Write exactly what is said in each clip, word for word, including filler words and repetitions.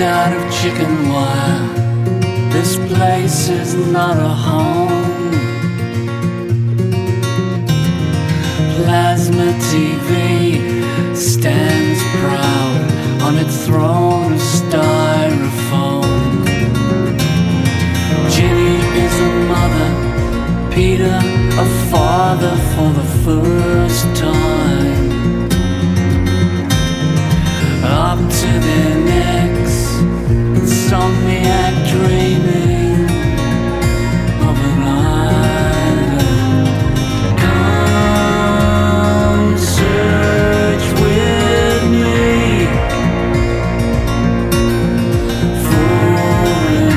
out of chicken wire. This place is not a home. Plasma T V stands proud on its throne of styrofoam. Ginny is a mother, Peter a father for the first time. Up to their necks, insomniac dreaming of an island. Come search with me for an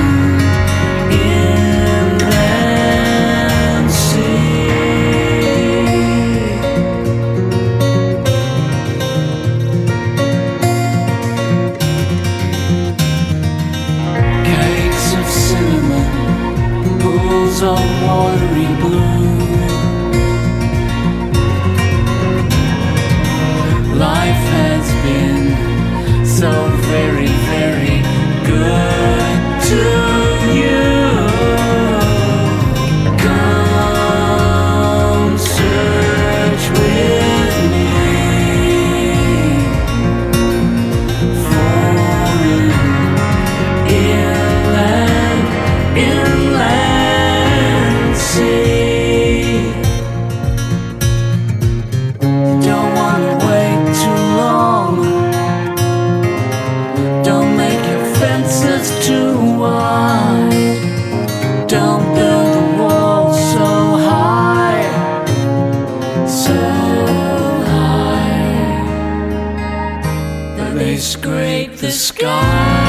inland of watery blue. Life has been so very, very good to you. Come search with me for an inland, inland sea. Don't wanna wait too long. Don't make your fences too wide. Don't build a wall so high, so high that they scrape the sky.